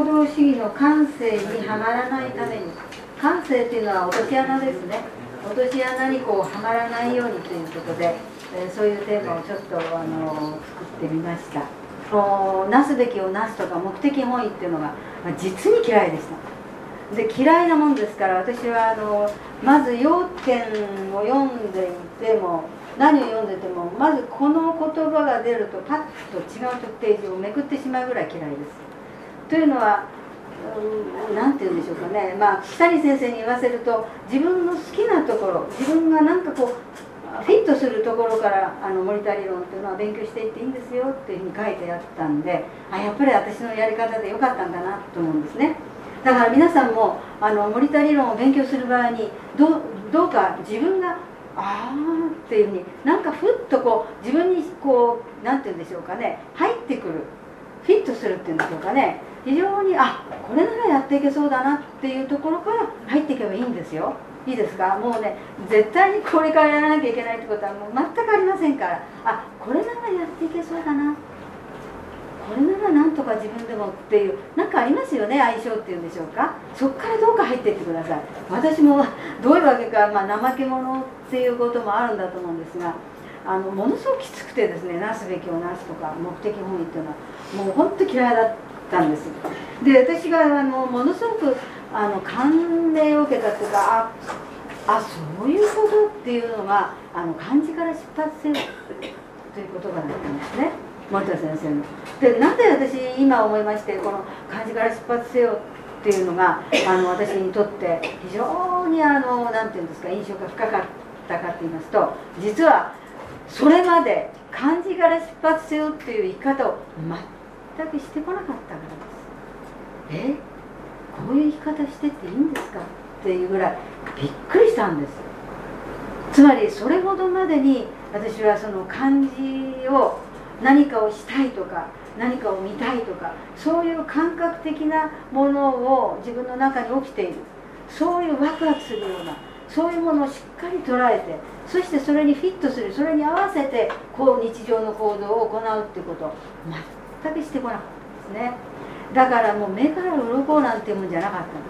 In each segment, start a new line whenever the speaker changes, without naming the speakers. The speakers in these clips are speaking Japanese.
道主義の感性にはまらないために、感性っていうのは落とし穴ですね。落とし穴にこうはまらないようにということで、そういうテーマをちょっと作ってみました。なすべきをなすとか目的本位っていうのが実に嫌いでした。で、嫌いなもんですから、私はまず要点を読んでいても、何を読んでても、まずこの言葉が出るとパッと違うページをめくってしまうぐらい嫌いです。というのは、なんて言うんでしょうかね、北谷先生に言わせると、自分の好きなところ、自分がなんかこうフィットするところから森田理論っていうのは勉強していっていいんですよっていうふうに書いてあったんで、やっぱり私のやり方でよかったんだなと思うんですね。だから皆さんも森田理論を勉強する場合にどうか自分がっていうふうになんかふっとこう自分にこうなんて言うんでしょうかね、入ってくる、フィットするっていうんでしょうかね、非常にこれならやっていけそうだなっていうところから入っていけばいいんですよ。いいですか。もうね、絶対にこれからやらなきゃいけないってことはもう全くありませんから、これならやっていけそうだな、これならなんとか自分でもっていう、なんかありますよね、相性っていうんでしょうか。そこからどうか入っていってください。私もどういうわけか、怠け者っていうこともあるんだと思うんですが、ものすごくきつくてですね、なすべきをなすとか目的本位っていうのはもう本当嫌いだったんです。で、私がものすごく感銘を受けたというか、そういうことっていうのが漢字から出発せよという言葉だったんですね、森田先生の。で、なんで私今思いまして、この漢字から出発せよっていうのが私にとって非常になんていうんですか、印象が深かったかと言いますと、実はそれまで漢字から出発せよっていう生き方を全くしてこなかったからです。こういう生き方してっていいんですかっていうぐらいびっくりしたんです。つまりそれほどまでに私はその漢字を何かをしたいとか何かを見たいとか、そういう感覚的なものを自分の中に起きている、そういうワクワクするような、そういうものをしっかり捉えて、そしてそれにフィットする、それに合わせてこう日常の行動を行うっていうことを全くしてこなかったんですね。だからもう目から鱗なんていうもんじゃなかったんです。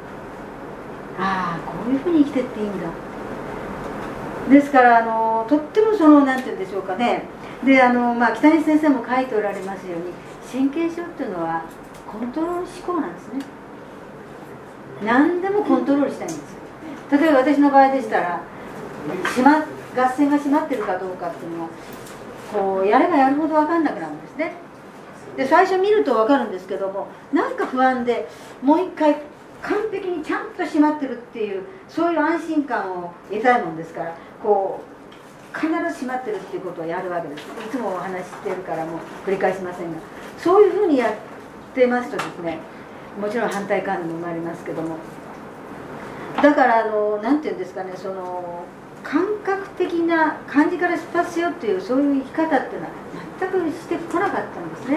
こういうふうに生きてっていいんだ。ですからとってもなんていうんでしょうかね。で北西先生も書いておられますように、神経症っていうのはコントロール思考なんですね。何でもコントロールしたいんですよ。例えば私の場合でしたら合線が閉まってるかどうかっていうのはこうやればやるほど分かんなくなるんですね。で、最初見ると分かるんですけども、なんか不安でもう一回完璧にちゃんと閉まってるっていう、そういう安心感を得たいもんですから、こう必ず閉まってるっていうことをやるわけです。いつもお話ししてるからもう繰り返しませんが、そういうふうにやってますとですね、もちろん反対感も生まれますけども、だからなんていうんですかね、感覚的な漢字から出発しようっていうそういう生き方っていうのは全くしてこなかったんですね。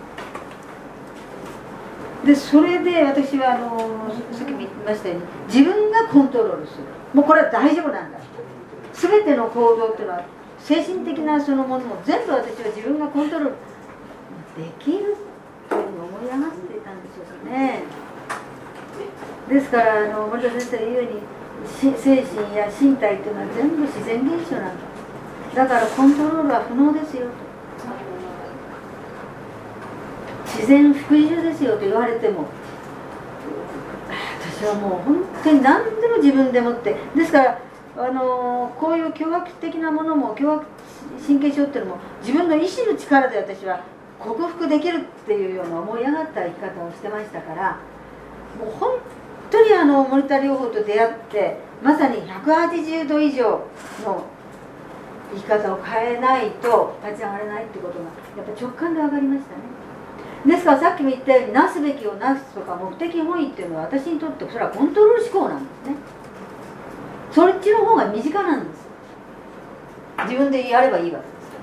で、それで私はさっきも言いましたように、自分がコントロールする、もうこれは大丈夫なんだ、全ての行動っていうのは精神的なそのものも全部私は自分がコントロールできるというふうに思い上がっていたんでしょうかね。ですから森田先生が言うように、精神や身体っていうのは全部自然現象なんだ、だからコントロールは不能ですよと、自然服従ですよと言われても、私はもう本当に何でも自分でもって、ですからこういう凶悪的なものも、凶悪神経症っていうのも自分の意志の力で私は克服できるっていうような思い上がった生き方をしてましたから、もう本当に森田療法と出会ってまさに180度以上の生き方を変えないと立ち上がれないってことがやっぱ直感で分かりましたね。ですからさっきも言ったように、なすべきをなすとか目的本位っていうのは私にとってそれはコントロール思考なんですね。そっちの方が身近なんです。自分でやればいいわ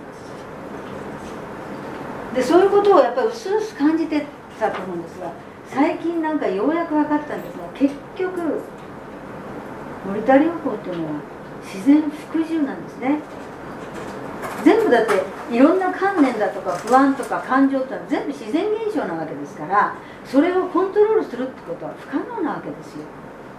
けです。で、そういうことをやっぱり薄々感じてたと思うんですが、最近なんかようやく分かったんですが、結局森田療法っていうのは自然服従なんですね。 全部だっていろんな観念だとか不安とか感情ってのは全部自然現象なわけですから、それをコントロールするってことは不可能なわけですよ。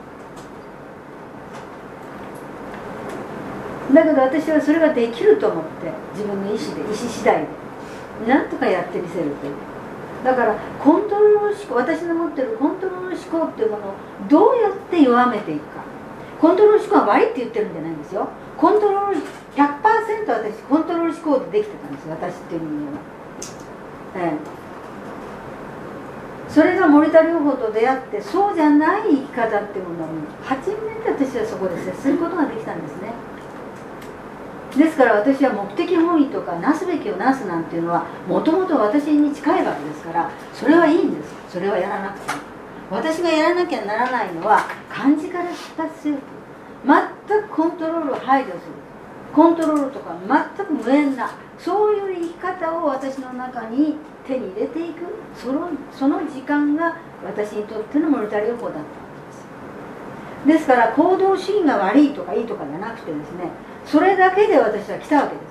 だけど私はそれができると思って、自分の意思次第でなんとかやってみせるという。だからコントロール思考、私の持ってるコントロール思考っていうものをどうやって弱めていくか。コントロール思考は悪いって言ってるんじゃないんですよ。コントロール 100% 私コントロール思考でできてたんですよ、私っていう人間は。それが森田療法と出会って、そうじゃない生き方っていうものを初めて私はそこで接することができたんですね。ですから私は目的本位とかなすべきをなすなんていうのはもともと私に近いわけですから、それはいいんです。それはやらなくても。私がやらなきゃならないのは漢字から出発する、全くコントロールを排除する、コントロールとか全く無縁な、そういう生き方を私の中に手に入れていく、その時間が私にとっての森田療法だったんです。ですから行動主義が悪いとかいいとかじゃなくてですね、それだけで私は来たわけです。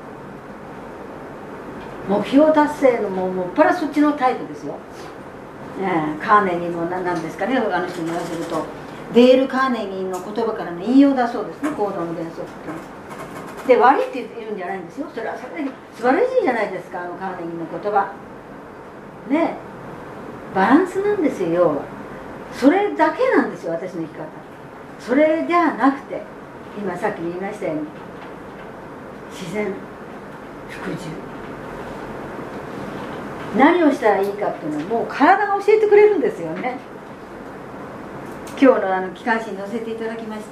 目標達成のもっぱらそっちのタイプですよ。カーネギーの何ですかね、あの人に言わせるとデール・カーネギーの言葉からの引用だそうですね、行動の原則って。で、悪いって言うんじゃないんですよ。それはそれで素晴らしいじゃないですか、あのカーネギーの言葉ね。バランスなんですよ、要は。それだけなんですよ、私の生き方。それじゃなくて、今さっき言いましたように、自然服従、何をしたらいいかっていうのはもう体が教えてくれるんですよね。今日の機関誌に載せていただきました。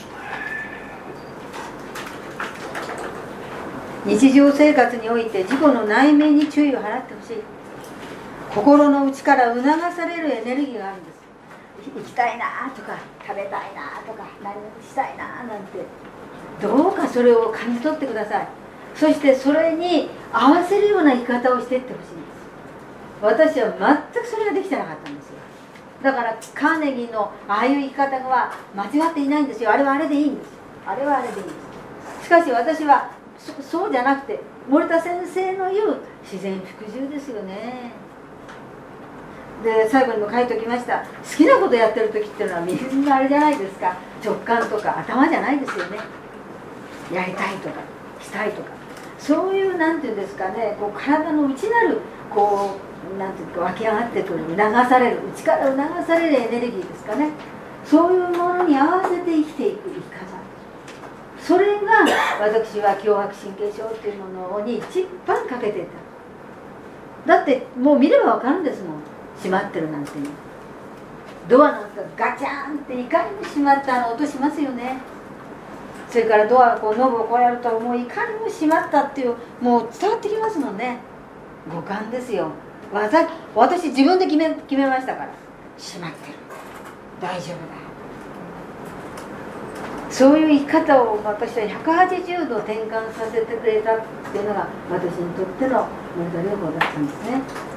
日常生活において自己の内面に注意を払ってほしい。心の内から促されるエネルギーがあるんです。行きたいなとか食べたいなとか何々したいななんて、どうかそれを感じ取ってください。そしてそれに合わせるような生き方をしていってほしいんです。私は全くそれができてなかったんですよ。だからカーネギーのああいう生き方は間違っていないんですよ。あれはあれでいいんです。あれはあれでいいんです。しかし私はそうじゃなくて、森田先生の言う自然服従ですよね。で、最後にも書いておきました。好きなことやってる時っていうのはみんなあれじゃないですか、直感とか頭じゃないですよね。やりたいとかしたいとか、そういうなんていうんですかね、こう体の内なるこうなんていうか湧き上がってくる、促される、内から促されるエネルギーですかね。そういうものに合わせて生きていく生き方、それが私は強迫神経症っていうものに一番かけていた。だってもう見れば分かるんですもん、閉まってるなんていう。ドアなんかガチャンっていかにも閉まった音しますよね。それからドアこうノブをこうやるともういかにも閉まったっていう、もう伝わってきますもんね。五感ですよ。私自分で決めましたから、閉まってる、大丈夫だ、そういう生き方を私は180度転換させてくれたっていうのが私にとっての森田療法だったんですね。